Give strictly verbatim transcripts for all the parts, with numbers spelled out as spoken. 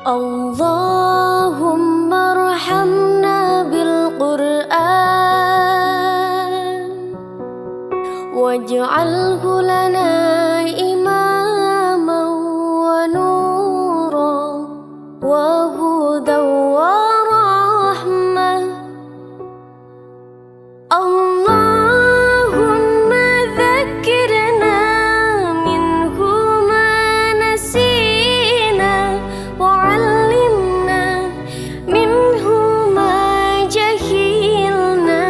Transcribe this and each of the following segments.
Allahumma arhamna bil Qur'an waj'alhu lana imaman wa nuran wa hudan wa rahmah. Allahumma dzakkirna minhu ma nasina wa 'allimna minhu ma jahilna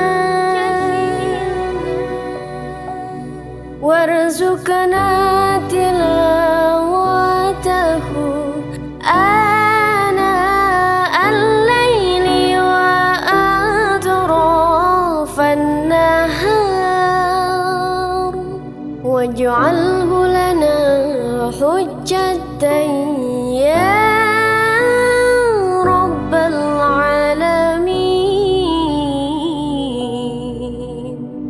warzuqna tilawatahu ana al-laili wa atrafan nahar waj'alhu lana hujjatan ya rabbal alamin.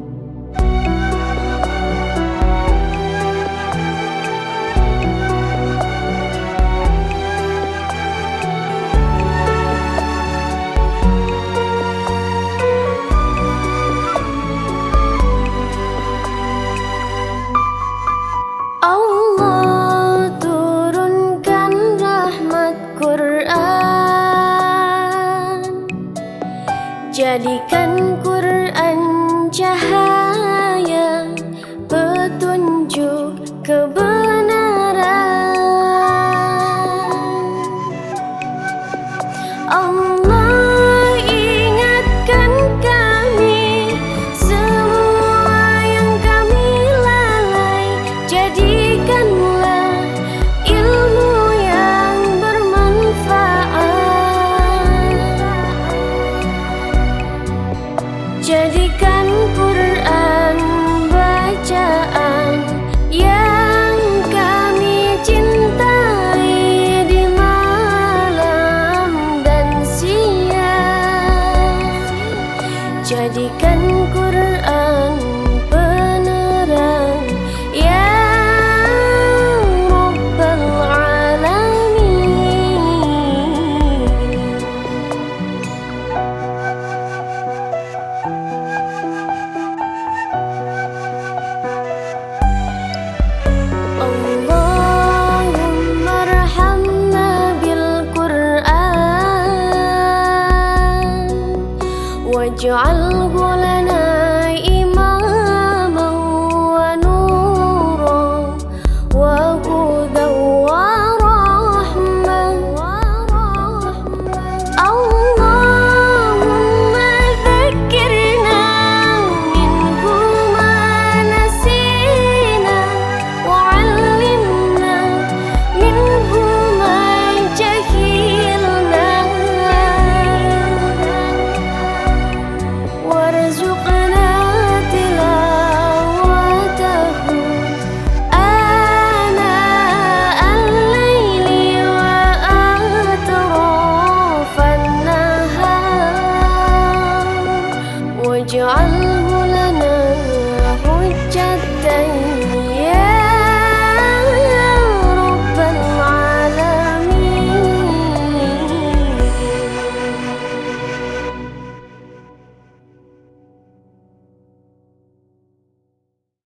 Allah turunkan rahmat Quran, jadikan Quran cahaya petunjuk kebenaran. Allah ingatkan kami semua yang kami lalai, jadikanlah ilmu yang bermanfaat, jadikan Quran bacaan yang kami cintai di malam dan siang, jadikan Quran penerang ya Rabbal alamin. Allahumma arhamna bil Qur'an waj'alhu